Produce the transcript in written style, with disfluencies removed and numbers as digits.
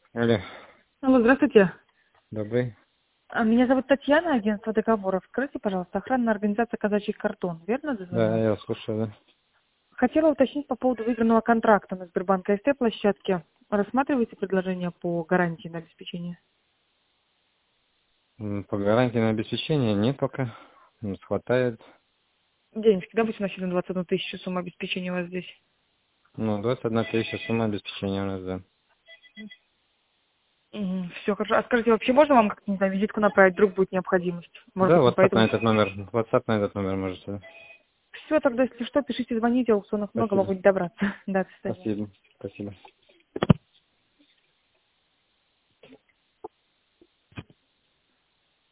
Алло, Алло, здравствуйте. добрый. Меня зовут Татьяна, агентство договоров. Скажите, пожалуйста, охранная организация «Казачий картон». Верно Да, дозвонилась? я слушаю, да. Хотела уточнить по поводу выигранного контракта на Сбербанк СТ площадке. Рассматриваете предложение по гарантии на обеспечение? По гарантии на обеспечение нет пока. Хватает. Денежки, да, 21 тысячу сумма обеспечения у вас здесь? 21 тысяча сумма обеспечения у нас, да. Все хорошо. А скажите, вообще можно вам как-то, не знаю, визитку направить, вдруг будет необходимость? Может Да, быть, не WhatsApp на поэтому. этот номер. WhatsApp на этот номер можете, да. Все, тогда, если что, пишите, звоните, аукционов много, Спасибо. могу не добраться. Да, до свидания. Спасибо. Спасибо.